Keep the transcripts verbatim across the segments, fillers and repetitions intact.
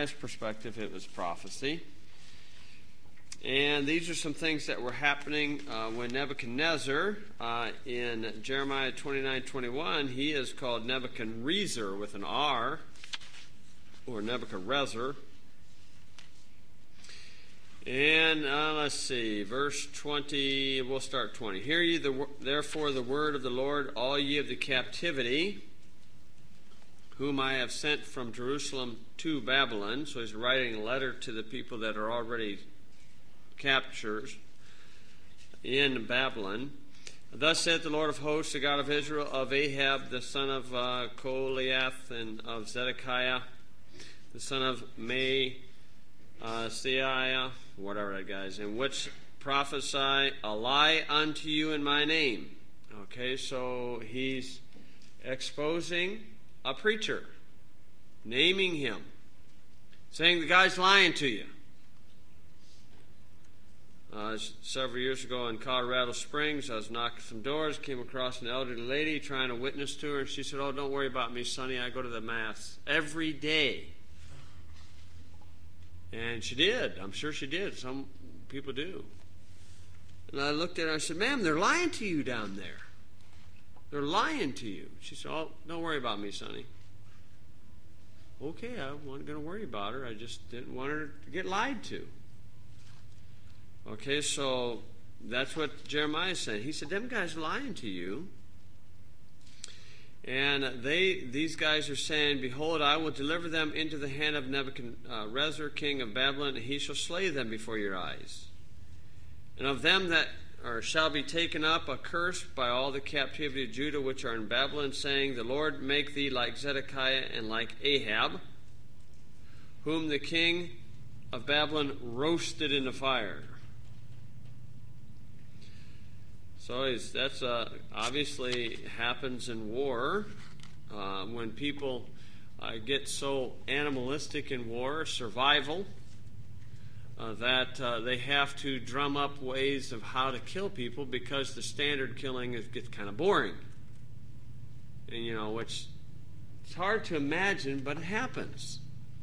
Jeremiah's perspective, it was prophecy. And these are some things that were happening uh, when Nebuchadnezzar, uh, in Jeremiah twenty-nine twenty-one, he is called Nebuchadrezzar with an R, or Nebuchadrezzar. And uh, let's see, verse twenty, we'll start twenty. Hear ye the, therefore the word of the Lord, all ye of the captivity, whom I have sent from Jerusalem to Babylon. So he's writing a letter to the people that are already captured in Babylon. Thus saith the Lord of hosts, the God of Israel, of Ahab, the son of uh, Goliath, and of Zedekiah, the son of Maaseiah, uh, whatever that guy's, in which prophesy a lie unto you in my name. Okay, so he's exposing a preacher, naming him, saying the guy's lying to you. Uh, several years ago in Colorado Springs, I was knocking some doors, came across an elderly lady trying to witness to her, and she said, "Oh, don't worry about me, Sonny. I go to the Mass every day." And she did. I'm sure she did. Some people do. And I looked at her and I said, "Ma'am, they're lying to you down there. They're lying to you." She said, "Oh, don't worry about me, Sonny." Okay, I wasn't going to worry about her. I just didn't want her to get lied to. Okay, so that's what Jeremiah said. He said, them guys are lying to you. And they, these guys are saying, "Behold, I will deliver them into the hand of Nebuchadnezzar, king of Babylon, and he shall slay them before your eyes. And of them that or shall be taken up a curse by all the captivity of Judah which are in Babylon, saying, The Lord make thee like Zedekiah and like Ahab, whom the king of Babylon roasted in the fire." So that's uh, obviously happens in war. Uh, when people uh, get so animalistic in war, survival, uh, that uh, they have to drum up ways of how to kill people because the standard killing is, gets kind of boring. And, you know, which it's hard to imagine, but it happens.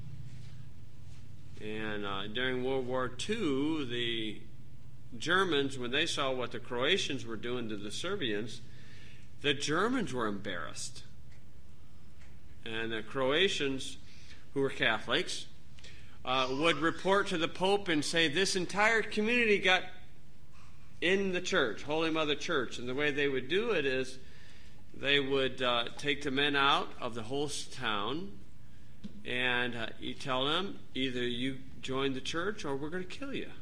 And uh, during World War Two, the Germans, when they saw what the Croatians were doing to the Serbians, the Germans were embarrassed. And the Croatians, who were Catholics, uh, would report to the Pope and say, this entire community got in the church, Holy Mother Church. And the way they would do it is they would uh, take the men out of the host town and uh, you tell them, either you join the church or we're going to kill you.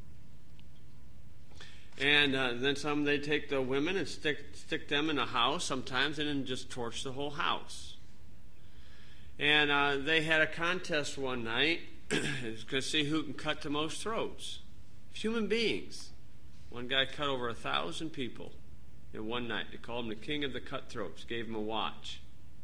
And uh, then some, they'd take the women and stick stick them in a house sometimes and then just torch the whole house. And uh, they had a contest one night to see who can cut the most throats. Human beings. One guy cut over a thousand people in one night. They called him the king of the cutthroats, gave him a watch.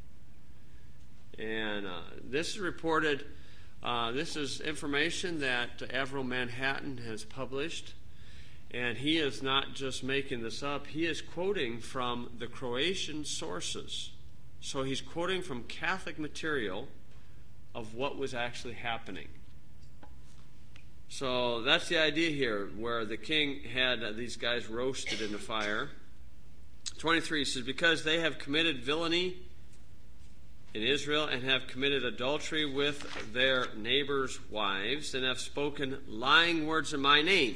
And uh, this is reported, uh, this is information that Avril Manhattan has published. And he is not just making this up. He is quoting from the Croatian sources. So he's quoting from Catholic material of what was actually happening. So that's the idea here, where the king had uh, these guys roasted in the fire. twenty-three says, because they have committed villainy in Israel and have committed adultery with their neighbors' wives and have spoken lying words in my name.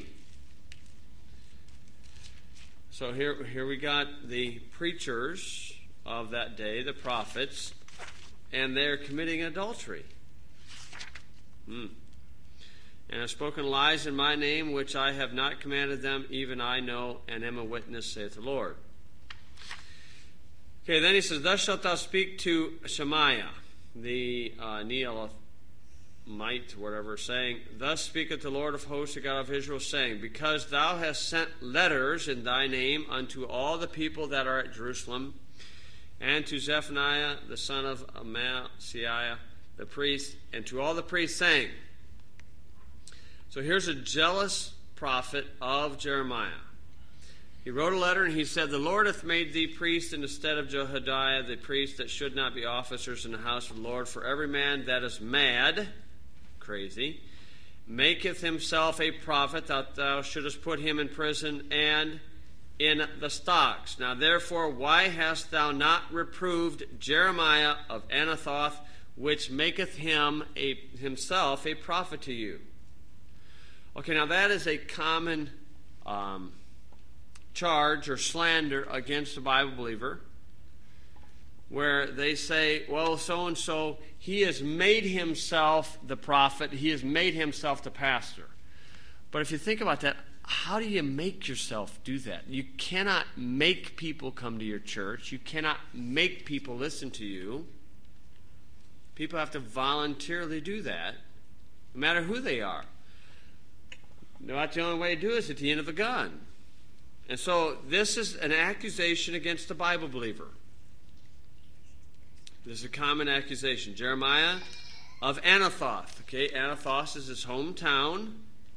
So here, here we got the preachers of that day, the prophets, and they're committing adultery. Hmm. And have spoken lies in my name, which I have not commanded them, even I know, and am a witness, saith the Lord. Okay, then he says, thus shalt thou speak to Shemaiah, the uh, Neelamite, whatever, saying, thus speaketh the Lord of hosts, the God of Israel, saying, because thou hast sent letters in thy name unto all the people that are at Jerusalem, and to Zephaniah the son of Maaseiah the priest, and to all the priests, saying, so here's a jealous prophet of Jeremiah. He wrote a letter and he said, the Lord hath made thee priest in the stead of Jehoiada the priest, that should not be officers in the house of the Lord, for every man that is mad crazy. Maketh himself a prophet, that thou shouldest put him in prison and in the stocks. Now therefore, why hast thou not reproved Jeremiah of Anathoth, which maketh him a, himself a prophet to you? Okay, now that is a common um, charge or slander against a Bible believer, where they say, well, so-and-so, he has made himself the prophet, he has made himself the pastor. But if you think about that, how do you make yourself do that? You cannot make people come to your church. You cannot make people listen to you. People have to voluntarily do that, no matter who they are. Not the only way to do it is at the end of the gun. And so this is an accusation against the Bible believer. This is a common accusation. Jeremiah of Anathoth. Okay, Anathoth is his hometown.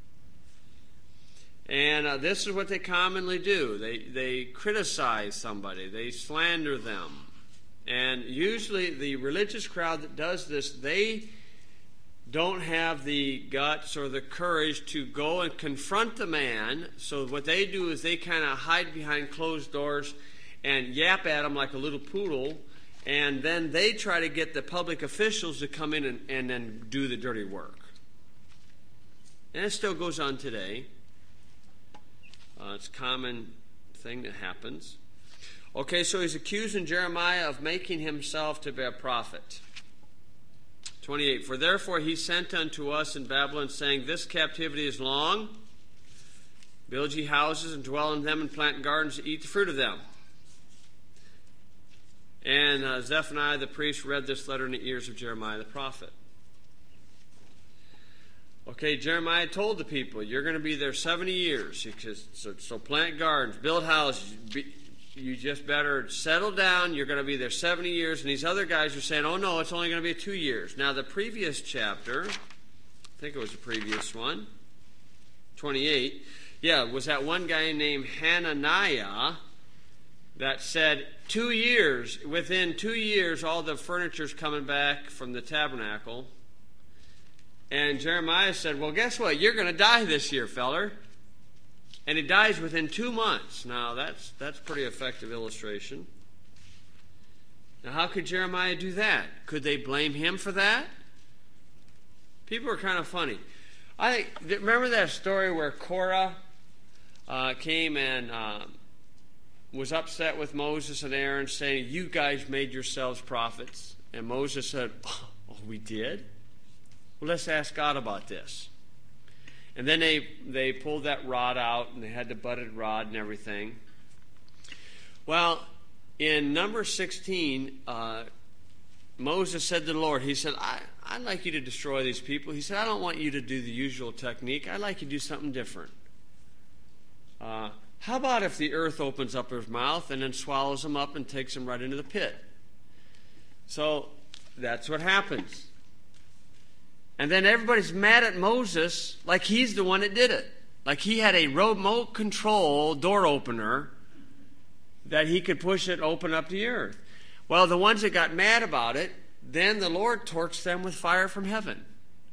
And uh, this is what they commonly do. They, they criticize somebody. They slander them. And usually the religious crowd that does this, they don't have the guts or the courage to go and confront the man. So what they do is they kind of hide behind closed doors and yap at him like a little poodle. And then they try to get the public officials to come in and, and then do the dirty work. And it still goes on today. Uh, it's a common thing that happens. Okay, so he's accusing Jeremiah of making himself to be a prophet. twenty-eight, for therefore he sent unto us in Babylon, saying, this captivity is long. Build ye houses and dwell in them, and plant gardens to eat the fruit of them. And uh, Zephaniah the priest read this letter in the ears of Jeremiah the prophet. Okay, Jeremiah told the people, you're going to be there seventy years. So, so plant gardens, build houses. Be, you just better settle down. You're going to be there seventy years. And these other guys are saying, oh, no, it's only going to be two years. Now, the previous chapter, I think it was the previous one, twenty-eight, yeah, was that one guy named Hananiah that said two years, within two years, all the furniture's coming back from the tabernacle. And Jeremiah said, well, guess what? You're going to die this year, feller. And he dies within two months. Now, that's that's pretty effective illustration. Now, how could Jeremiah do that? Could they blame him for that? People are kind of funny. I think, remember that story where Korah uh, came and uh, was upset with Moses and Aaron, saying, you guys made yourselves prophets. And Moses said, oh, we did? Well, let's ask God about this. And then they, they pulled that rod out, and they had the budded rod and everything. Well, in number sixteen, uh, Moses said to the Lord, he said, I, I'd like you to destroy these people. He said, I don't want you to do the usual technique. I'd like you to do something different. Uh, how about if the earth opens up his mouth and then swallows him up and takes him right into the pit? So that's what happens. And then everybody's mad at Moses like he's the one that did it. Like he had a remote control door opener that he could push it, open up the earth. Well, the ones that got mad about it, then the Lord torched them with fire from heaven.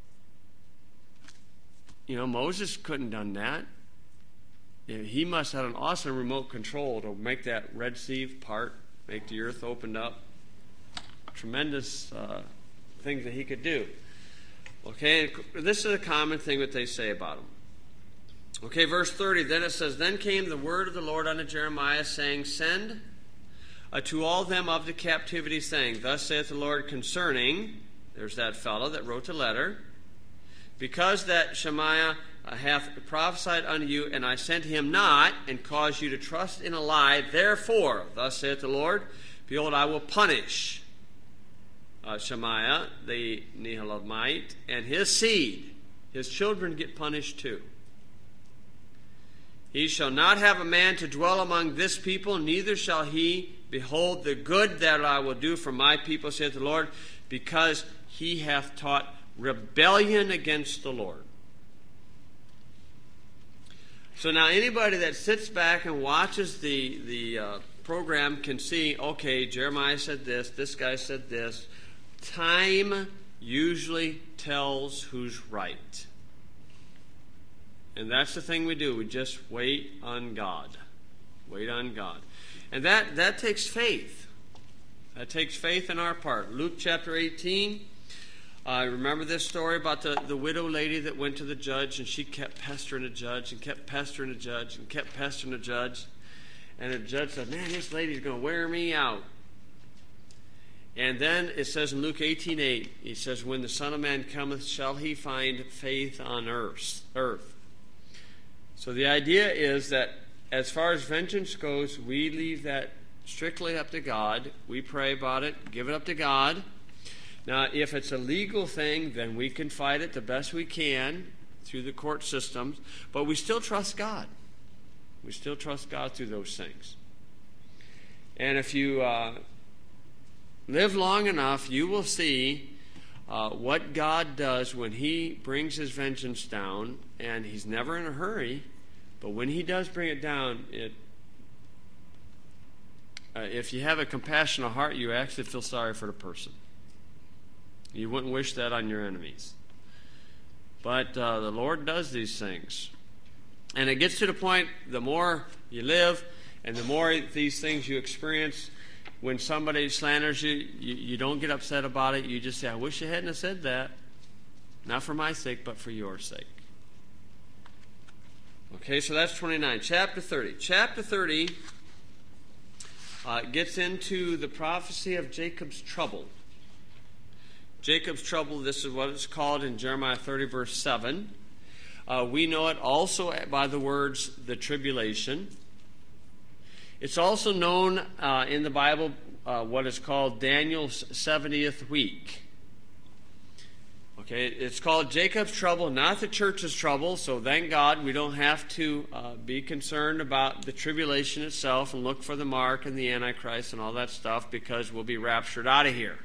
You know, Moses couldn't have done that. He must have had an awesome remote control to make that Red Sea part, make the earth open up. Tremendous uh, things that he could do. Okay, this is a common thing that they say about him. Okay, verse thirty, then it says, then came the word of the Lord unto Jeremiah, saying, send uh, to all them of the captivity, saying, thus saith the Lord concerning, there's that fellow that wrote the letter, because that Shemaiah uh, hath prophesied unto you, and I sent him not, and caused you to trust in a lie, therefore, thus saith the Lord, behold, I will punish Uh, Shemaiah, the Nehelamite, and his seed. His children get punished too. He shall not have a man to dwell among this people, neither shall he behold the good that I will do for my people, saith the Lord, because he hath taught rebellion against the Lord. So now anybody that sits back and watches the, the uh, program can see, okay, Jeremiah said this, this guy said this. Time usually tells who's right. And that's the thing we do. We just wait on God. Wait on God. And that, that takes faith. That takes faith in our part. Luke chapter eighteen. I uh, remember this story about the, the widow lady that went to the judge, and she kept pestering the judge and kept pestering the judge and kept pestering the judge. And the judge said, man, this lady's going to wear me out. And then it says in Luke eighteen eight, he says, when the Son of Man cometh, shall he find faith on earth? earth. So the idea is that as far as vengeance goes, we leave that strictly up to God. We pray about it, give it up to God. Now, if it's a legal thing, then we can fight it the best we can through the court systems, but we still trust God. We still trust God through those things. And if you uh, live long enough, you will see uh, what God does when He brings His vengeance down, and He's never in a hurry, but when He does bring it down, it uh, if you have a compassionate heart, you actually feel sorry for the person. You wouldn't wish that on your enemies. But uh, the Lord does these things. And it gets to the point, the more you live and the more these things you experience, when somebody slanders you, you, you don't get upset about it. You just say, I wish you hadn't have said that. Not for my sake, but for your sake. Okay, so that's twenty-nine. Chapter thirty. Chapter thirty uh, gets into the prophecy of Jacob's trouble. Jacob's trouble, this is what it's called in Jeremiah thirty, verse seven. Uh, we know it also by the words, the tribulation. It's also known uh, in the Bible uh, what is called Daniel's seventieth week. Okay, it's called Jacob's trouble, not the church's trouble, so thank God we don't have to uh, be concerned about the tribulation itself and look for the mark and the Antichrist and all that stuff, because we'll be raptured out of here,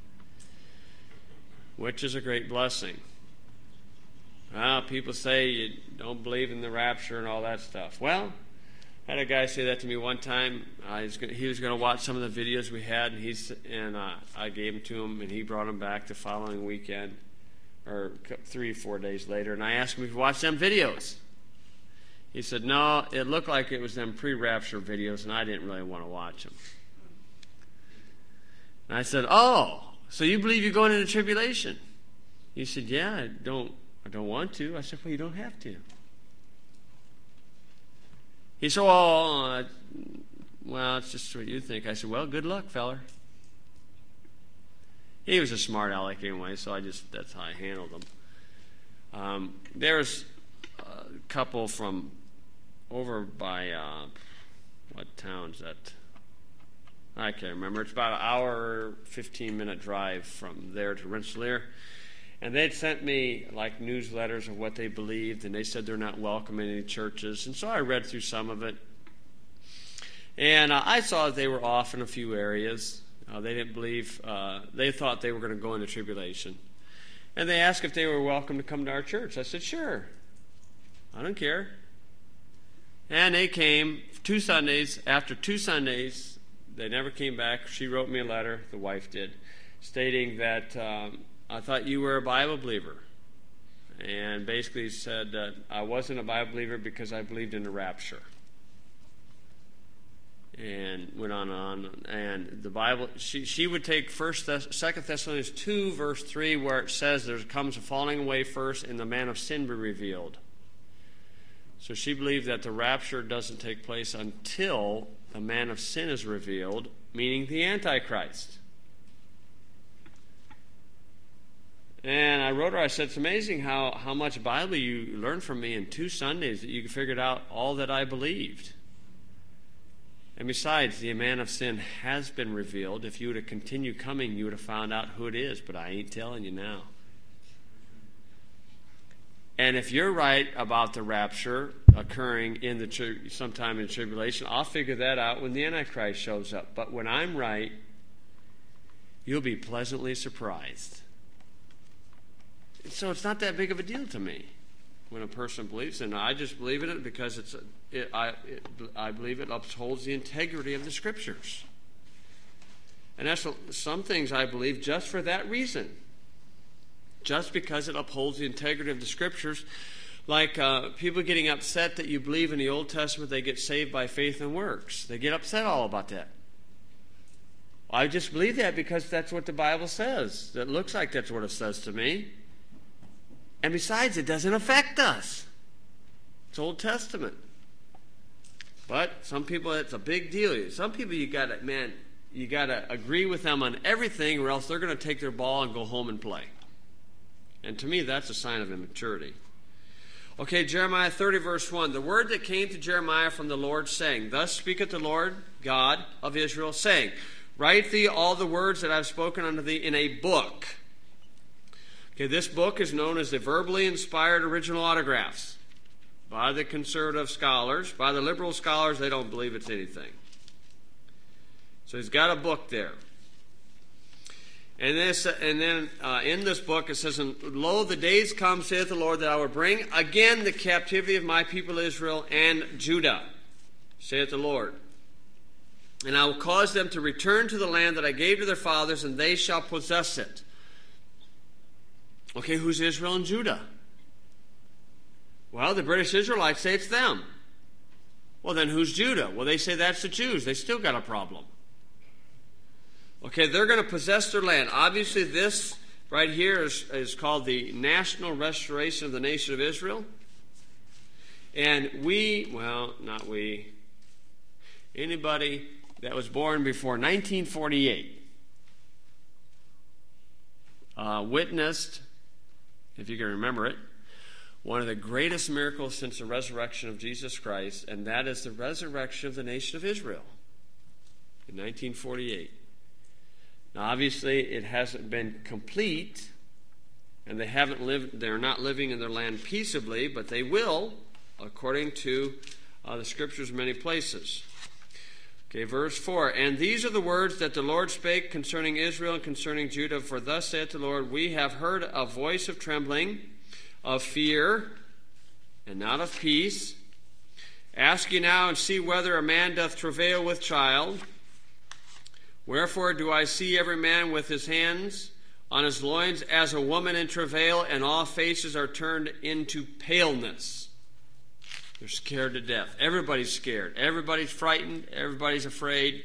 which is a great blessing. Well, people say you don't believe in the rapture and all that stuff. Well, I had a guy say that to me one time. Uh, he was gonna, he was going to watch some of the videos we had, and he's and uh, I gave them to him, and he brought them back the following weekend, or three, four days later, and I asked him if he watched them videos. He said, no, it looked like it was them pre-rapture videos, and I didn't really want to watch them. And I said, oh, so you believe you're going into tribulation? He said, yeah, I don't, I don't want to. I said, well, you don't have to. He said, oh, uh, well, it's just what you think. I said, well, good luck, feller. He was a smart aleck anyway, so I just, that's how I handled him. Um, there's a couple from over by, uh, what town's that? I can't remember. It's about an hour, fifteen-minute drive from there to Rensselaer. And they'd sent me, like, newsletters of what they believed, and they said they're not welcome in any churches. And so I read through some of it. And uh, I saw that they were off in a few areas. Uh, they didn't believe, uh, they thought they were going to go into tribulation. And they asked if they were welcome to come to our church. I said, sure. I don't care. And they came two Sundays. After two Sundays, they never came back. She wrote me a letter, the wife did, stating that um, I thought you were a Bible believer. And basically said that I wasn't a Bible believer because I believed in the rapture. And went on and on. And the Bible, she, she would take First, Second Thessalonians two, verse three, where it says there comes a falling away first, and the man of sin be revealed. So she believed that the rapture doesn't take place until the man of sin is revealed, meaning the Antichrist. And I wrote her, I said, it's amazing how, how much Bible you learned from me in two Sundays that you figured out all that I believed. And besides, the man of sin has been revealed. If you would have continued coming, you would have found out who it is, but I ain't telling you now. And if you're right about the rapture occurring in the tri- sometime in tribulation, I'll figure that out when the Antichrist shows up. But when I'm right, you'll be pleasantly surprised. So it's not that big of a deal to me when a person believes in it. I just believe in it because it's it, I it, I believe it upholds the integrity of the Scriptures. And that's some things I believe just for that reason. just because it upholds the integrity of the Scriptures. Like uh, people getting upset that you believe in the Old Testament they get saved by faith and works. They get upset all about that. I just believe that because that's what the Bible says. It looks like that's what it says to me. And besides, it doesn't affect us. It's Old Testament. But some people, it's a big deal. Some people, you got to, man, you got to agree with them on everything, or else they're going to take their ball and go home and play. And to me, that's a sign of immaturity. Okay, Jeremiah thirty, verse one. The word that came to Jeremiah from the Lord, saying, Thus speaketh the Lord God of Israel, saying, Write thee all the words that I have spoken unto thee in a book. Okay, this book is known as the verbally inspired original autographs. By the conservative scholars. By the liberal scholars, they don't believe it's anything. So he's got a book there. And, this, and then uh, in this book it says, Lo, the days come, saith the Lord, that I will bring again the captivity of my people Israel and Judah, saith the Lord. And I will cause them to return to the land that I gave to their fathers, and they shall possess it. Okay, who's Israel and Judah? Well, the British Israelites say it's them. Well, then who's Judah? Well, they say that's the Jews. They still got a problem. Okay, they're going to possess their land. Obviously, this right here is, is called the National Restoration of the Nation of Israel. And we, well, not we, anybody that was born before nineteen forty-eight uh, witnessed, if you can remember it, one of the greatest miracles since the resurrection of Jesus Christ, and that is the resurrection of the nation of Israel in nineteen forty-eight. Now, obviously, it hasn't been complete, and they haven't lived. They're not living in their land peaceably, but they will, according to uh, the Scriptures, in many places. Okay, verse four. And these are the words that the Lord spake concerning Israel and concerning Judah. For thus saith the Lord, We have heard a voice of trembling, of fear, and not of peace. Ask ye now and see whether a man doth travail with child. Wherefore do I see every man with his hands on his loins as a woman in travail, and all faces are turned into paleness. They're scared to death. Everybody's scared. Everybody's frightened. Everybody's afraid.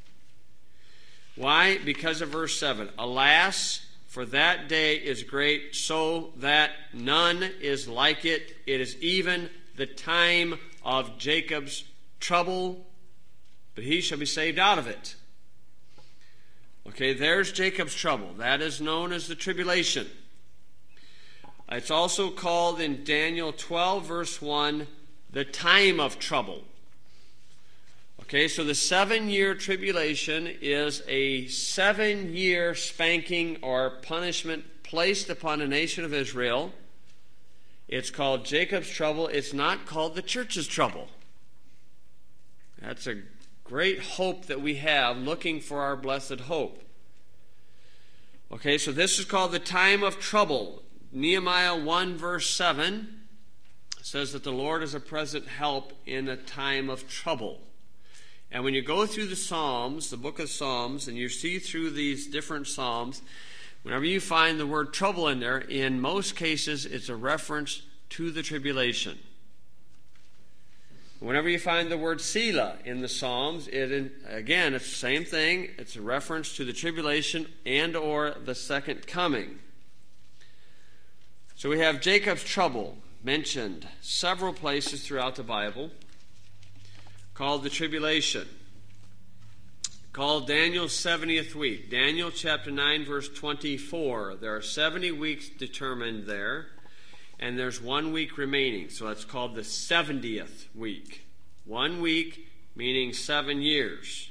Why? Because of verse seven. Alas, for that day is great, so that none is like it. It is even the time of Jacob's trouble, but he shall be saved out of it. Okay, there's Jacob's trouble. That is known as the tribulation. It's also called in Daniel twelve, verse one, the time of trouble. Okay, so the seven-year tribulation is a seven-year spanking or punishment placed upon the nation of Israel. It's called Jacob's trouble. It's not called the church's trouble. That's a great hope that we have, looking for our blessed hope. Okay, so this is called the time of trouble. Nehemiah one, verse seven says that the Lord is a present help in a time of trouble. And when you go through the Psalms, the book of Psalms, and you see through these different Psalms, whenever you find the word trouble in there, in most cases it's a reference to the tribulation. Whenever you find the word Selah in the Psalms, it, again, it's the same thing. It's a reference to the tribulation and or the second coming. So we have Jacob's trouble mentioned several places throughout the Bible, called the tribulation, called Daniel's seventieth week. Daniel chapter nine, verse twenty-four. There are seventy weeks determined there, and there's one week remaining. So it's called the seventieth week. One week meaning seven years.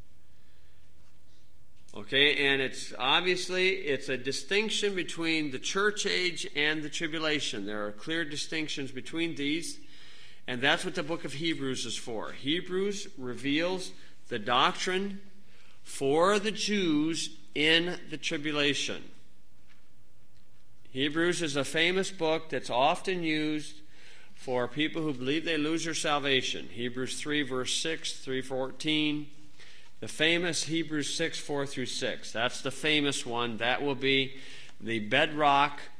Okay, and it's obviously it's a distinction between the church age and the tribulation. There are clear distinctions between these, and that's what the book of Hebrews is for. Hebrews reveals the doctrine for the Jews in the tribulation. Hebrews is a famous book that's often used for people who believe they lose their salvation. Hebrews three, verse six, three fourteen. The famous Hebrews six, four through six. That's the famous one. That will be the bedrock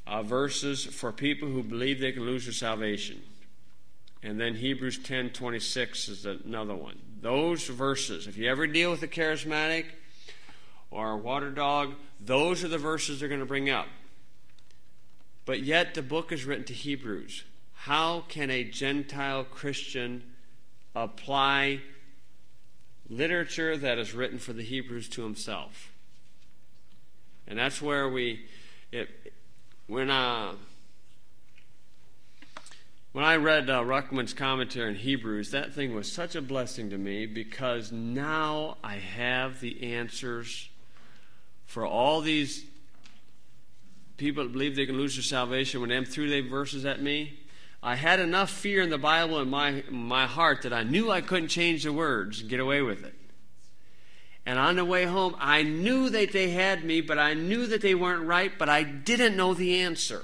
uh, verses for people who believe they can lose their salvation. And then Hebrews ten twenty-six is another one. Those verses, if you ever deal with a charismatic or a water dog, those are the verses they're going to bring up. But yet the book is written to Hebrews. How can a Gentile Christian apply literature that is written for the Hebrews to himself? And that's where we, it, when uh, when I read uh, Ruckman's commentary in Hebrews, that thing was such a blessing to me, because now I have the answers for all these people that believe they can lose their salvation. When them threw their verses at me, I had enough fear in the Bible in my, in my heart that I knew I couldn't change the words and get away with it. And on the way home, I knew that they had me, but I knew that they weren't right, but I didn't know the answer.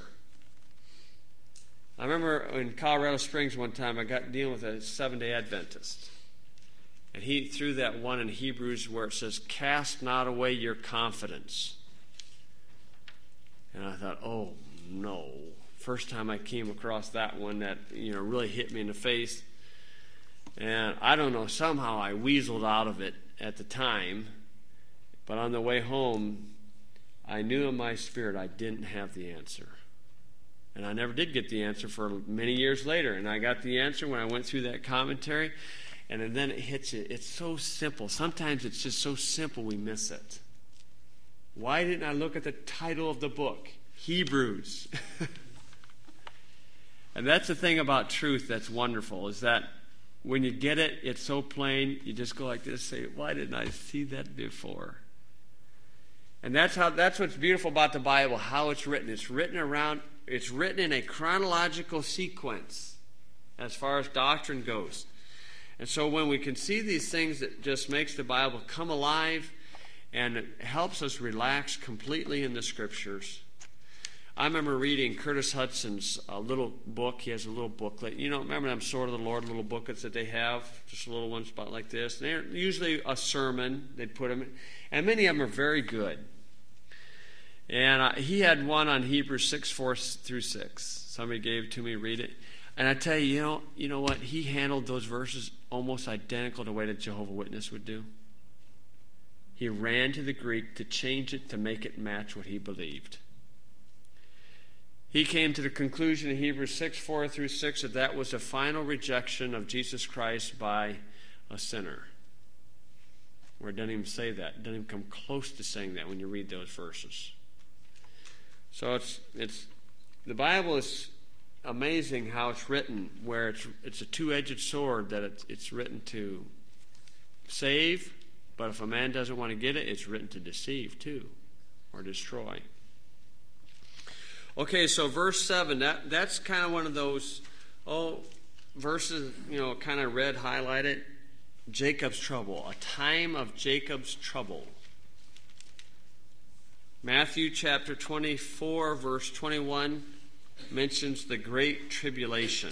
I remember in Colorado Springs one time, I got dealing with a Seventh-day Adventist. And he threw that one in Hebrews where it says, "Cast not away your confidence." And I thought, oh, no. First time I came across that one, that, you know, really hit me in the face. And I don't know, somehow I weaseled out of it at the time. But on the way home, I knew in my spirit I didn't have the answer. And I never did get the answer for many years later. And I got the answer when I went through that commentary. And then it hits you. It's so simple. Sometimes it's just so simple we miss it. Why didn't I look at the title of the book? Hebrews. And that's the thing about truth that's wonderful, is that when you get it, it's so plain, you just go like this, say, why didn't I see that before? And that's how that's what's beautiful about the Bible, how it's written. It's written around, it's written in a chronological sequence as far as doctrine goes. And so when we can see these things, it just makes the Bible come alive, and it helps us relax completely in the Scriptures. I remember reading Curtis Hudson's uh, little book. He has a little booklet. You know, remember them Sword of the Lord little booklets that they have? Just little ones about like this. And they're usually a sermon. They'd put them in. And many of them are very good. And uh, he had one on Hebrews six, four through six. Somebody gave it to me to read it. And I tell you, you know, you know what? He handled those verses almost identical to the way that Jehovah's Witness would do. He ran to the Greek to change it to make it match what he believed. He came to the conclusion in Hebrews six, four through six that that was a final rejection of Jesus Christ by a sinner. Or it doesn't even say that. It doesn't even come close to saying that when you read those verses. So it's it's the Bible is amazing how it's written, where it's it's a two-edged sword, that it's, it's written to save, but if a man doesn't want to get it, it's written to deceive too, or destroy. Okay, so verse seven, that, that's kind of one of those, oh, verses, you know, kind of red highlighted. Jacob's trouble, a time of Jacob's trouble. Matthew chapter twenty-four, verse twenty-one, mentions the great tribulation.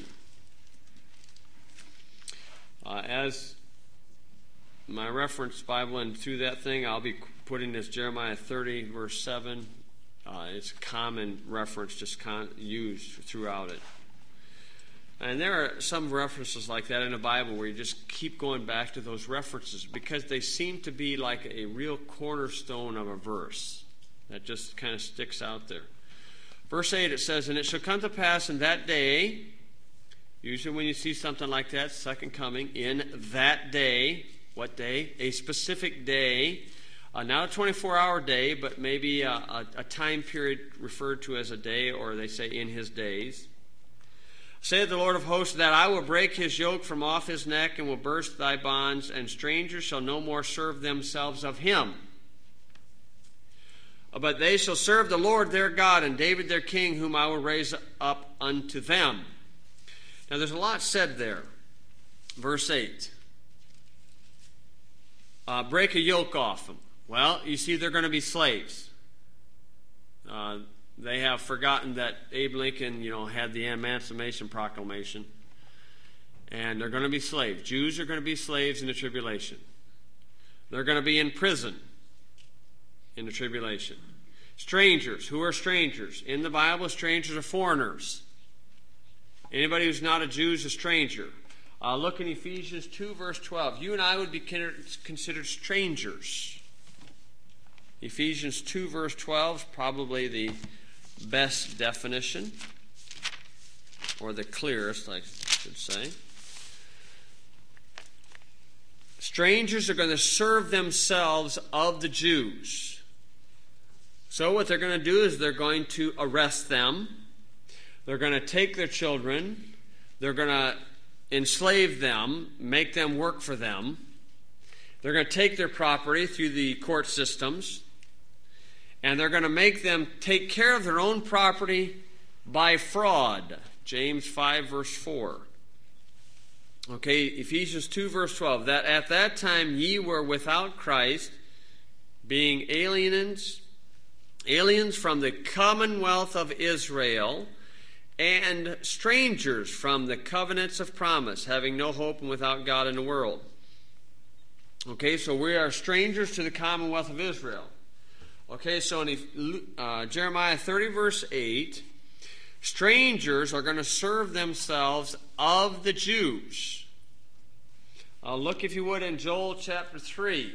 Uh, as my reference Bible, and through that thing, I'll be putting this Jeremiah thirty, verse seven. Uh, it's a common reference, just con- used throughout it. And there are some references like that in the Bible where you just keep going back to those references because they seem to be like a real cornerstone of a verse that just kind of sticks out there. Verse eight, it says, "And it shall come to pass in that day," usually when you see something like that, second coming, in that day, what day? A specific day. Uh, not a twenty-four hour day, but maybe a, a, a time period referred to as a day, or they say in his days. "Saith the Lord of hosts, that I will break his yoke from off his neck, and will burst thy bonds, and strangers shall no more serve themselves of him. But they shall serve the Lord their God, and David their king, whom I will raise up unto them." Now there's a lot said there. Verse eight. Uh, break a yoke off them. Well, you see, they're going to be slaves. Uh, they have forgotten that Abe Lincoln, you know, had the Emancipation Proclamation. And they're going to be slaves. Jews are going to be slaves in the tribulation. They're going to be in prison in the tribulation. Strangers. Who are strangers? In the Bible, strangers are foreigners. Anybody who's not a Jew is a stranger. Uh, look in Ephesians two, verse twelve. You and I would be considered strangers. Ephesians two, verse twelve is probably the best definition, or the clearest, I should say. Strangers are going to serve themselves of the Jews. So what they're going to do is they're going to arrest them. They're going to take their children. They're going to enslave them, make them work for them. They're going to take their property through the court systems. And they're going to make them take care of their own property by fraud. James five, verse four. Okay, Ephesians two, verse twelve. That at that time ye were without Christ, being aliens, aliens from the commonwealth of Israel, and strangers from the covenants of promise, having no hope and without God in the world. Okay, so we are strangers to the commonwealth of Israel. Okay, so in uh, Jeremiah thirty, verse eight, strangers are going to serve themselves of the Jews. Uh, look, if you would, in Joel chapter three.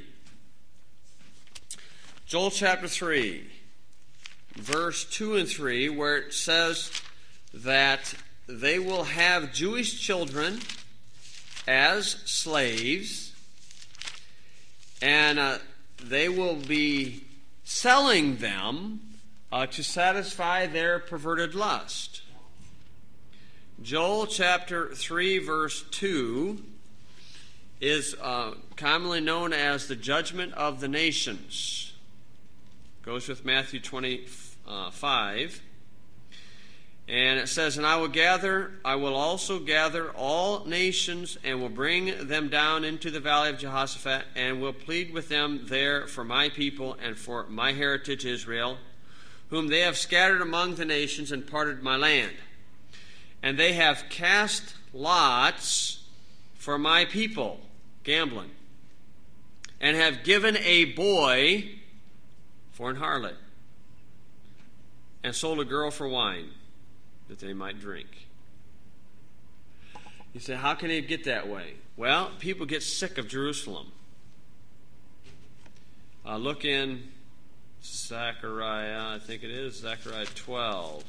Joel chapter three, verse two and three, where it says that they will have Jewish children as slaves, and uh, they will be selling them uh, to satisfy their perverted lust. Joel chapter three, verse two is uh, commonly known as the judgment of the nations. Goes with Matthew twenty-five. And it says, And I will gather, I will also gather all nations, and will bring them down into the valley of Jehoshaphat, and will plead with them there for my people and for my heritage Israel, whom they have scattered among the nations and parted my land. And they have cast lots for my people, gambling, and have given a boy for an harlot, and sold a girl for wine, that they might drink. You say, how can they get that way? Well, people get sick of Jerusalem. Uh, look in Zechariah, I think it is, Zechariah twelve.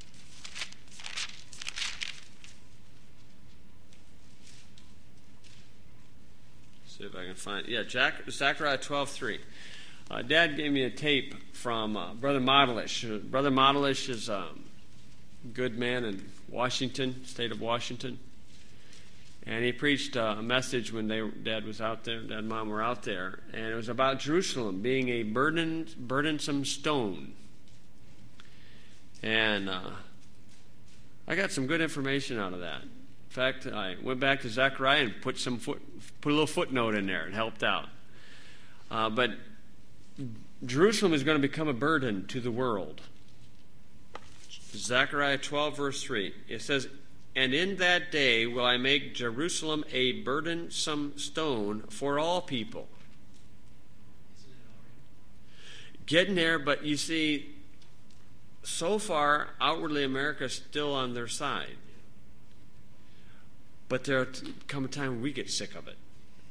See if I can find, yeah, Jack, Zechariah twelve three. Uh, Dad gave me a tape from uh, Brother Modelish. Brother Modelish is a good man in Washington, state of Washington. And he preached uh, a message when they, Dad was out there, Dad and Mom were out there, and it was about Jerusalem being a burden, burdensome stone. And uh, I got some good information out of that. In fact, I went back to Zechariah and put some foot, put a little footnote in there. It helped out. Uh, but Jerusalem is going to become a burden to the world. Zechariah twelve, verse three. It says, And in that day will I make Jerusalem a burdensome stone for all people. Getting there, but you see, so far, outwardly, America is still on their side. But there will come a time when we get sick of it.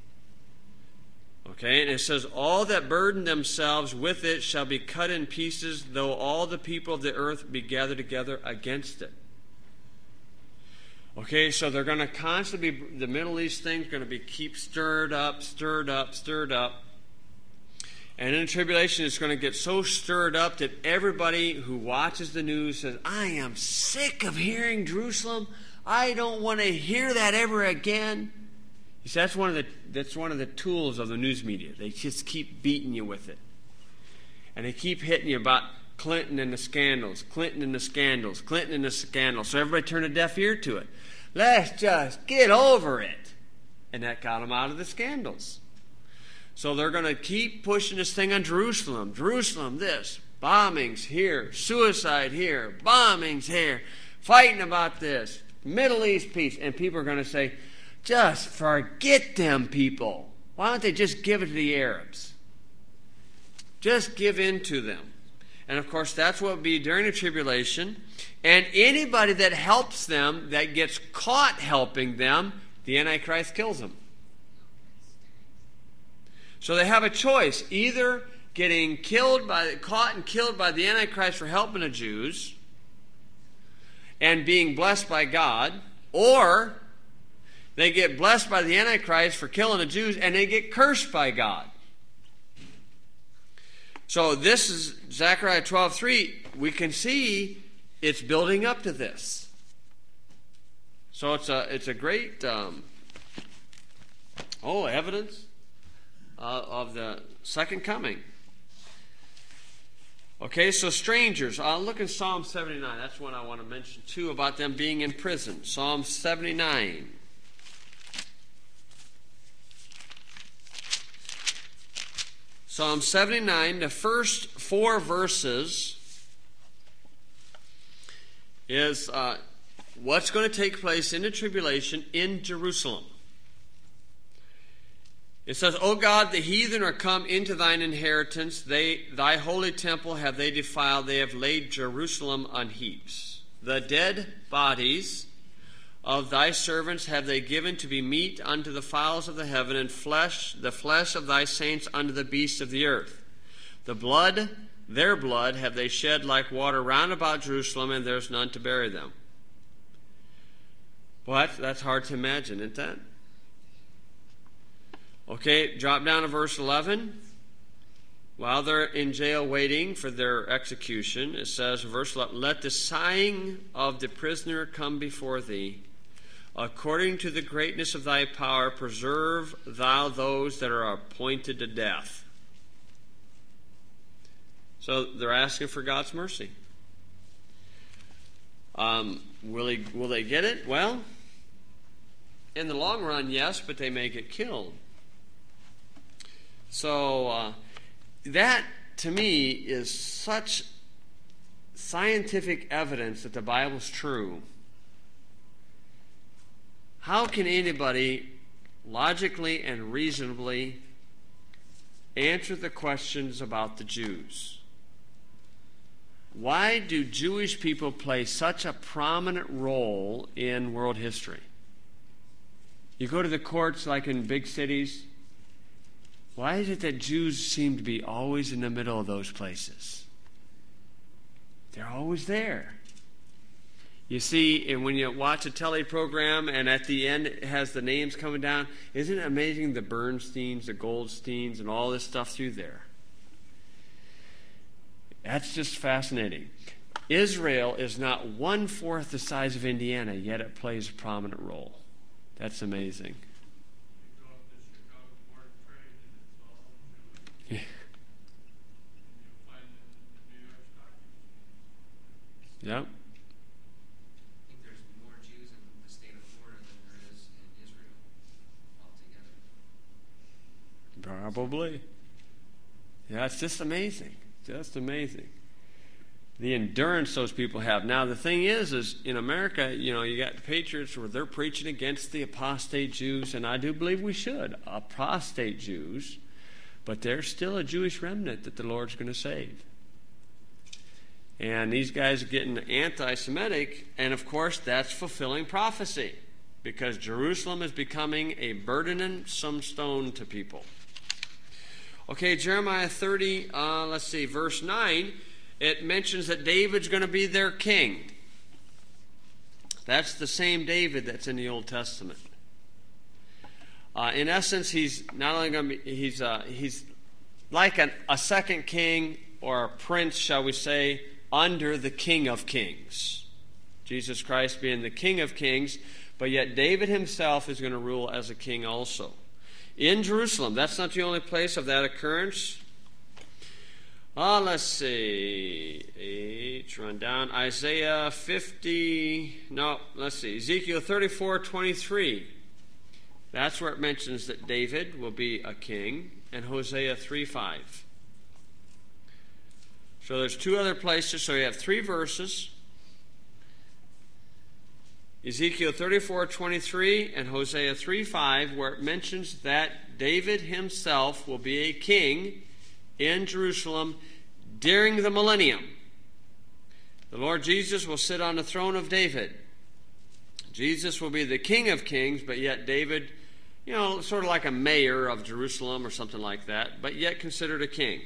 Okay, and it says, All that burden themselves with it shall be cut in pieces, though all the people of the earth be gathered together against it. Okay, so they're going to constantly be, the Middle East thing's going to be keep stirred up, stirred up, stirred up. And in the tribulation, it's going to get so stirred up that everybody who watches the news says, I am sick of hearing Jerusalem. I don't want to hear that ever again. You see, that's one of the that's one of the tools of the news media. They just keep beating you with it. And they keep hitting you about Clinton and the scandals, Clinton and the scandals, Clinton and the scandals. So everybody turned a deaf ear to it. Let's just get over it. And that got them out of the scandals. So they're going to keep pushing this thing on Jerusalem. Jerusalem, this. Bombings here. Suicide here. Bombings here. Fighting about this. Middle East peace. And people are going to say, just forget them people. Why don't they just give it to the Arabs? Just give in to them. And of course, that's what will be during the tribulation. And anybody that helps them, that gets caught helping them, the Antichrist kills them. So they have a choice, either getting killed by, caught and killed by the Antichrist for helping the Jews and being blessed by God, or they get blessed by the Antichrist for killing the Jews and they get cursed by God. So this is Zechariah twelve three. We can see it's building up to this. So it's a it's a great um, oh evidence uh, of the second coming. Okay, so strangers. I'll look in Psalm seventy-nine. That's one I want to mention too, about them being in prison. Psalm seventy-nine. Psalm seventy-nine, the first four verses is uh, what's going to take place in the tribulation in Jerusalem. It says, O God, the heathen are come into thine inheritance. They, thy holy temple have they defiled. They have laid Jerusalem on heaps. The dead bodies of thy servants have they given to be meat unto the fowls of the heaven, and flesh, the flesh of thy saints unto the beasts of the earth. The blood, their blood, have they shed like water round about Jerusalem, and there's none to bury them. What? That's hard to imagine, isn't that? Okay, drop down to verse eleven. While they're in jail waiting for their execution, it says, verse eleven, let the sighing of the prisoner come before thee. According to the greatness of thy power, preserve thou those that are appointed to death. So they're asking for God's mercy. Um, will, he, will they get it? Well, in the long run, yes, but they may get killed. So uh, that, to me, is such scientific evidence that the Bible's true. How can anybody logically and reasonably answer the questions about the Jews? Why do Jewish people play such a prominent role in world history? You go to the courts like in big cities. Why is it that Jews seem to be always in the middle of those places? They're always there. You see, and when you watch a telly program and at the end it has the names coming down, isn't it amazing, the Bernsteins, the Goldsteins, and all this stuff through there? That's just fascinating. Israel is not one-fourth the size of Indiana, yet it plays a prominent role. That's amazing. Yeah. Yep. I think there's more Jews in the state of Florida than there is in Israel altogether. Probably. Yeah, it's just amazing. Just amazing. The endurance those people have. Now, the thing is, is in America, you know, you got the Patriots where they're preaching against the apostate Jews, and I do believe we should. Apostate Jews. But there's still a Jewish remnant that the Lord's going to save. And these guys are getting anti-Semitic, and of course that's fulfilling prophecy, because Jerusalem is becoming a burdensome stone to people. Okay, Jeremiah thirty, uh, let's see, verse nine, it mentions that David's going to be their king. That's the same David that's in the Old Testament. Uh, in essence, he's not only going to be, he's, uh, he's like an, a second king, or a prince, shall we say, under the King of Kings. Jesus Christ being the King of Kings, but yet David himself is going to rule as a king also. In Jerusalem, that's not the only place of that occurrence. Uh, let's see, H, run down, Isaiah fifty, no, let's see, Ezekiel thirty-four twenty-three. That's where it mentions that David will be a king, and Hosea three five. So there's two other places, so you have three verses. Ezekiel thirty-four twenty-three and Hosea three five, where it mentions that David himself will be a king in Jerusalem, during the millennium, the Lord Jesus will sit on the throne of David. Jesus will be the King of Kings, but yet David, you know, sort of like a mayor of Jerusalem or something like that, but yet considered a king.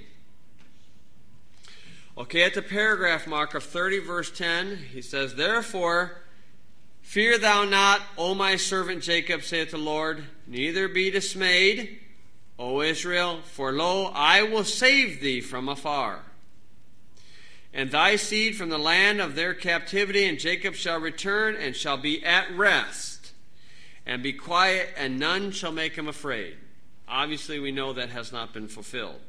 Okay, at the paragraph mark of thirty, verse ten, he says, "Therefore, fear thou not, O my servant Jacob, saith the Lord, neither be dismayed, O Israel, for lo, I will save thee from afar. And thy seed from the land of their captivity, and Jacob shall return, and shall be at rest, and be quiet, and none shall make him afraid." Obviously, we know that has not been fulfilled.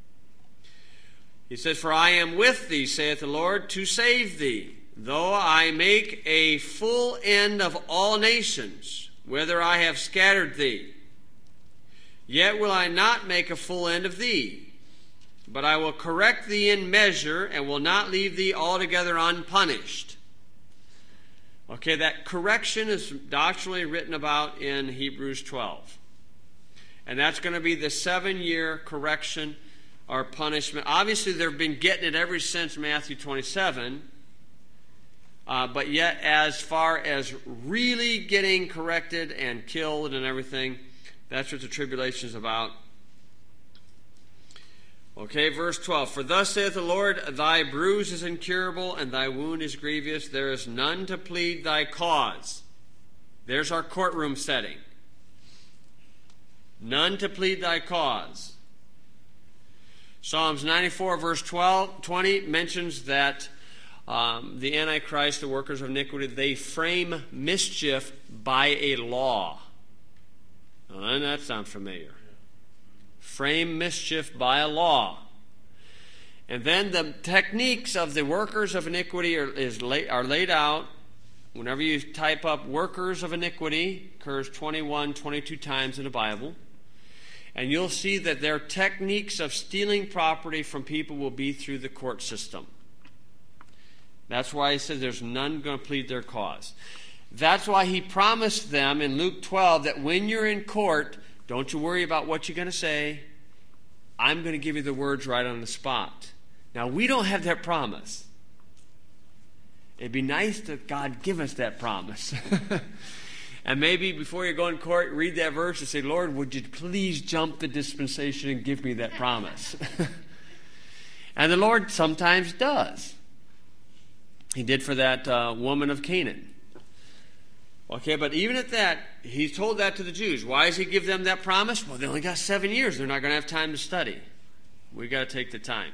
He says, "For I am with thee, saith the Lord, to save thee, though I make a full end of all nations, whither I have scattered thee. Yet will I not make a full end of thee, but I will correct thee in measure, and will not leave thee altogether unpunished." Okay, that correction is doctrinally written about in Hebrews twelve. And that's going to be the seven-year correction or punishment. Obviously, they've been getting it ever since Matthew twenty-seven. Uh, but yet, as far as really getting corrected and killed and everything, that's what the tribulation is about. Okay, verse twelve. "For thus saith the Lord, thy bruise is incurable, and thy wound is grievous. There is none to plead thy cause." There's our courtroom setting. None to plead thy cause. Psalms ninety-four, verse twelve, twenty mentions that um, the Antichrist, the workers of iniquity, they frame mischief by a law. Well, doesn't that sound familiar? Frame mischief by a law. And then the techniques of the workers of iniquity are, is lay, are laid out. Whenever you type up workers of iniquity, occurs twenty-one, twenty-two times in the Bible. And you'll see that their techniques of stealing property from people will be through the court system. That's why he says there's none going to plead their cause. That's why he promised them in Luke twelve that when you're in court, don't you worry about what you're going to say. I'm going to give you the words right on the spot. Now, we don't have that promise. It'd be nice that God give us that promise. And maybe before you go in court, read that verse and say, "Lord, would you please jump the dispensation and give me that promise?" And the Lord sometimes does. He did for that uh, woman of Canaan. Okay, but even at that, he told that to the Jews. Why does he give them that promise? Well, they only got seven years. They're not going to have time to study. We've got to take the time.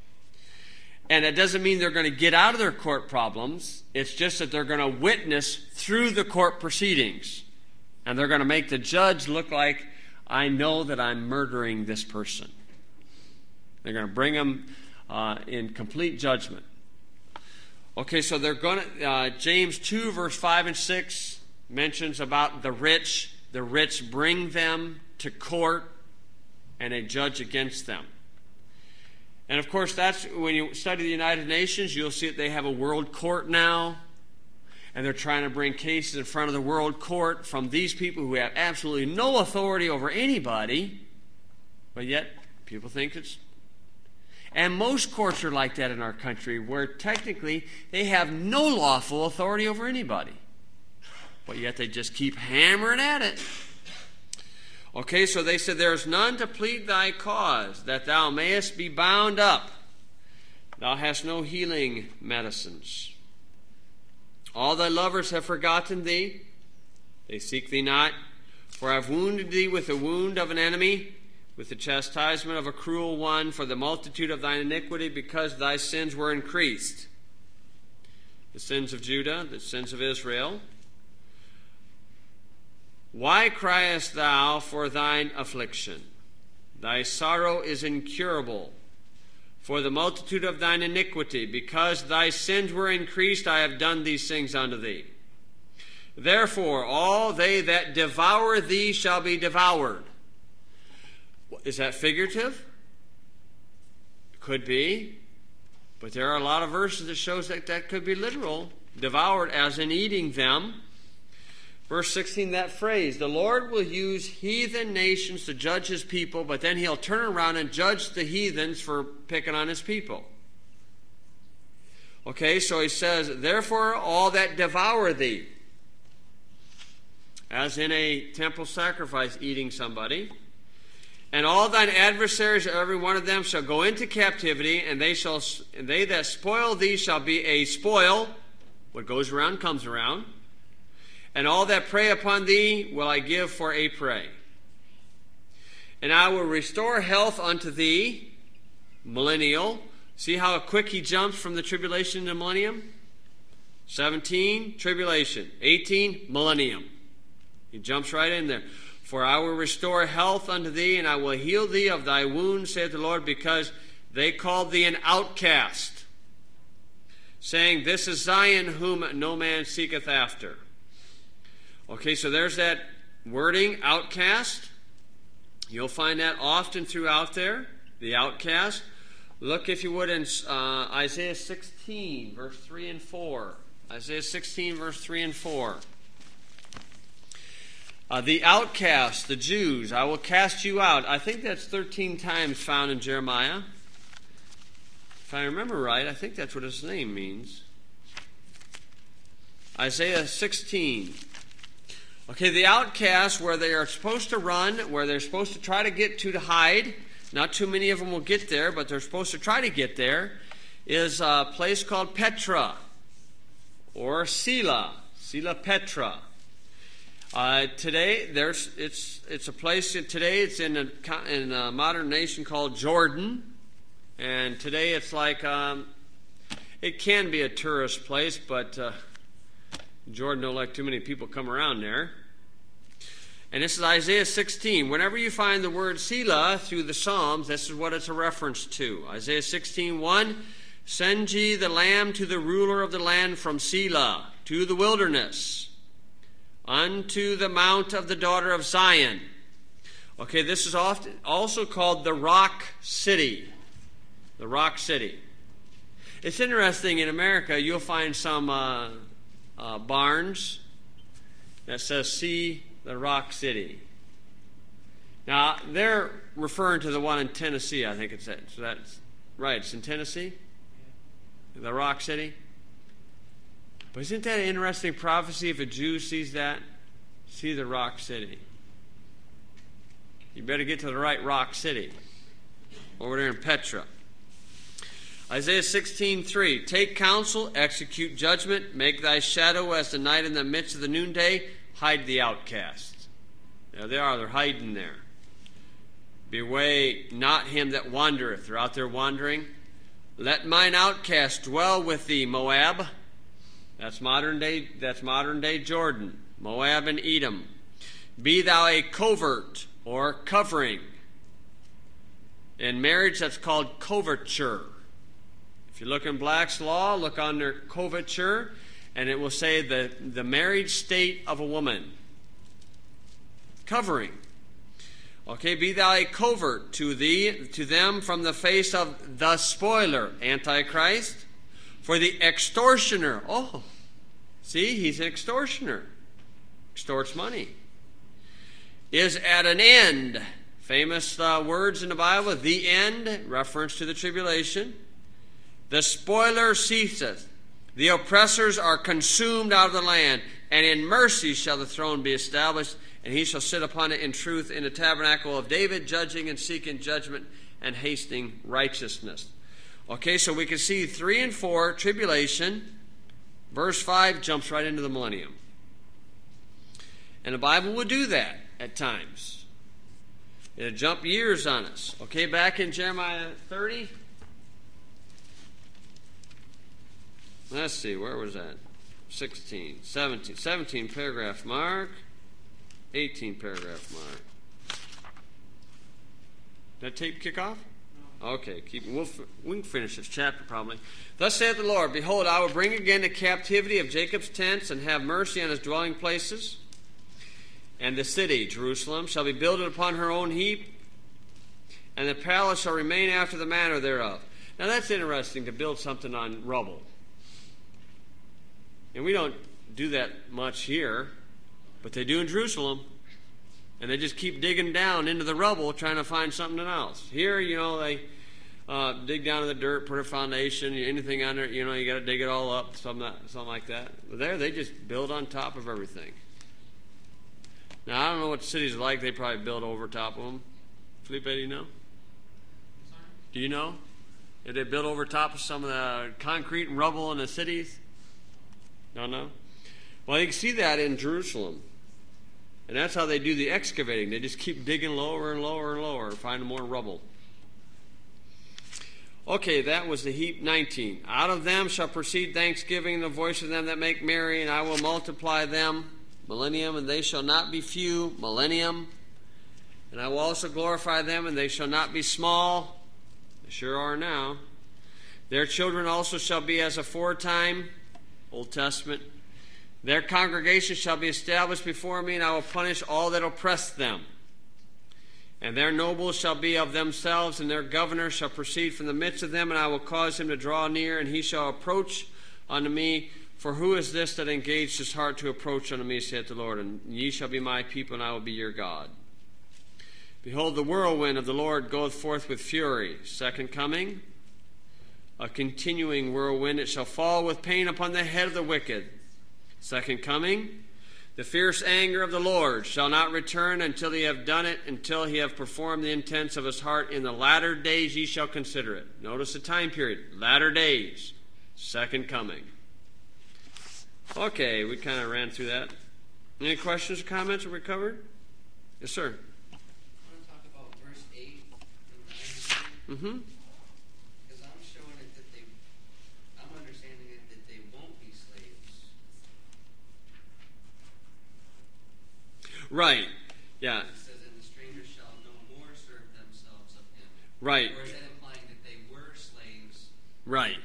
And it doesn't mean they're going to get out of their court problems. It's just that they're going to witness through the court proceedings. And they're going to make the judge look like, I know that I'm murdering this person. They're going to bring them uh, in complete judgment. Okay, so they're going to, uh, James two, verse five and six mentions about the rich. The rich bring them to court and a judge against them. And of course, that's when you study the United Nations, you'll see that they have a world court now. And they're trying to bring cases in front of the world court from these people who have absolutely no authority over anybody. But yet, people think it's... And most courts are like that in our country, where technically they have no lawful authority over anybody. But yet they just keep hammering at it. Okay, so they said, there is none to plead thy cause, that thou mayest be bound up. Thou hast no healing medicines. All thy lovers have forgotten thee. They seek thee not. For I have wounded thee with the wound of an enemy, with the chastisement of a cruel one, for the multitude of thine iniquity, because thy sins were increased. The sins of Judah, the sins of Israel. Why criest thou for thine affliction? Thy sorrow is incurable, for the multitude of thine iniquity, because thy sins were increased, I have done these things unto thee. Therefore, all they that devour thee shall be devoured. Is that figurative? Could be. But there are a lot of verses that shows that that could be literal. Devoured as in eating them. Verse sixteen, that phrase, the Lord will use heathen nations to judge his people, but then he'll turn around and judge the heathens for picking on his people. Okay, so he says, therefore all that devour thee, as in a temple sacrifice, eating somebody, and all thine adversaries, every one of them, shall go into captivity, and they shall, and they that spoil thee shall be a spoil. What goes around comes around. And all that prey upon thee will I give for a prey. And I will restore health unto thee, millennial. See how quick he jumps from the tribulation to millennium? seventeen, tribulation. eighteen, millennium. He jumps right in there. For I will restore health unto thee, and I will heal thee of thy wounds, saith the Lord, because they called thee an outcast, saying, this is Zion whom no man seeketh after. Okay, so there's that wording, outcast. You'll find that often throughout there, the outcast. Look, if you would, in uh, Isaiah sixteen, verse three and four. Isaiah sixteen, verse three and four. Uh, the outcast, the Jews, I will cast you out. I think that's thirteen times found in Jeremiah. If I remember right, I think that's what his name means. Isaiah sixteen. Okay, the outcasts, where they are supposed to run, where they're supposed to try to get to to hide. Not too many of them will get there, but they're supposed to try to get there, is a place called Petra, or Sela, Sela Petra. Uh, today, there's it's it's a place. Today, it's in a in a modern nation called Jordan, and today it's like um, it can be a tourist place, but uh, Jordan don't like too many people come around there. And this is Isaiah sixteen. Whenever you find the word Sela through the Psalms, this is what it's a reference to. Isaiah sixteen one, send ye the lamb to the ruler of the land from Sela, to the wilderness, unto the mount of the daughter of Zion. Okay, this is often also called the Rock City. The Rock City. It's interesting, in America, you'll find some uh, uh, barns that says, see the Rock City. Now, they're referring to the one in Tennessee, I think it's that. So that's right, it's in Tennessee? The Rock City? But isn't that an interesting prophecy? If a Jew sees that, see the Rock City. You better get to the right Rock City. Over there in Petra. Isaiah sixteen three, take counsel, execute judgment, make thy shadow as the night in the midst of the noonday, hide the outcasts. There they are, they're hiding there. Beware not him that wandereth. They're out there wandering. Let mine outcast dwell with thee, Moab. That's modern day, that's modern day Jordan. Moab and Edom. Be thou a covert or covering. In marriage, that's called coverture. If you look in Black's Law, look under coverture, and it will say the, the married state of a woman. Covering. Okay, be thou a covert to thee, to them from the face of the spoiler, Antichrist, for the extortioner. Oh, see, he's an extortioner. Extorts money. Is at an end. Famous uh, words in the Bible, the end, reference to the tribulation. The spoiler ceaseth. The oppressors are consumed out of the land, and in mercy shall the throne be established, and he shall sit upon it in truth in the tabernacle of David, judging and seeking judgment and hastening righteousness. Okay, so we can see three and four, tribulation. Verse five jumps right into the millennium. And the Bible will do that at times. It'll jump years on us. Okay, back in Jeremiah thirty. Let's see, where was that? sixteen, seventeen, seventeen paragraph mark, eighteen paragraph mark. Did that tape kick off? No. Okay, keep, we'll, we can finish this chapter probably. Thus saith the Lord, behold, I will bring again the captivity of Jacob's tents and have mercy on his dwelling places. And the city, Jerusalem, shall be builded upon her own heap, and the palace shall remain after the manner thereof. Now that's interesting, to build something on rubble. And we don't do that much here, but they do in Jerusalem. And they just keep digging down into the rubble trying to find something else. Here, you know, they uh, dig down in the dirt, put a foundation, anything under it, you know, you got to dig it all up, something, something like that. But there, they just build on top of everything. Now, I don't know what the cities are like. They probably build over top of them. Felipe, do you know? Sorry? Do you know? Did they build over top of some of the concrete and rubble in the cities? Don't know? Well, you can see that in Jerusalem. And that's how they do the excavating. They just keep digging lower and lower and lower, finding more rubble. Okay, that was the heap nineteen. Out of them shall proceed thanksgiving, the voice of them that make merry, and I will multiply them, millennium, and they shall not be few, millennium. And I will also glorify them, and they shall not be small. They sure are now. Their children also shall be as aforetime, Old Testament. Their congregation shall be established before me, and I will punish all that oppress them. And their nobles shall be of themselves, and their governor shall proceed from the midst of them, and I will cause him to draw near, and he shall approach unto me. For who is this that engaged his heart to approach unto me, saith the Lord? And ye shall be my people, and I will be your God. Behold, the whirlwind of the Lord goeth forth with fury. Second coming, a continuing whirlwind. It shall fall with pain upon the head of the wicked. Second coming, the fierce anger of the Lord shall not return until he have done it, until he have performed the intents of his heart. In the latter days ye shall consider it. Notice the time period. Latter days. Second coming. Okay, we kind of ran through that. Any questions or comments? Are we covered? Yes, sir. I want to talk about verse eight and nine. Mm-hmm. Because I'm showing it that they, I'm understanding it that they won't be slaves. Right. Yeah. It says, and the strangers shall no more serve themselves of him. Right. Or is that implying that they were slaves? Right.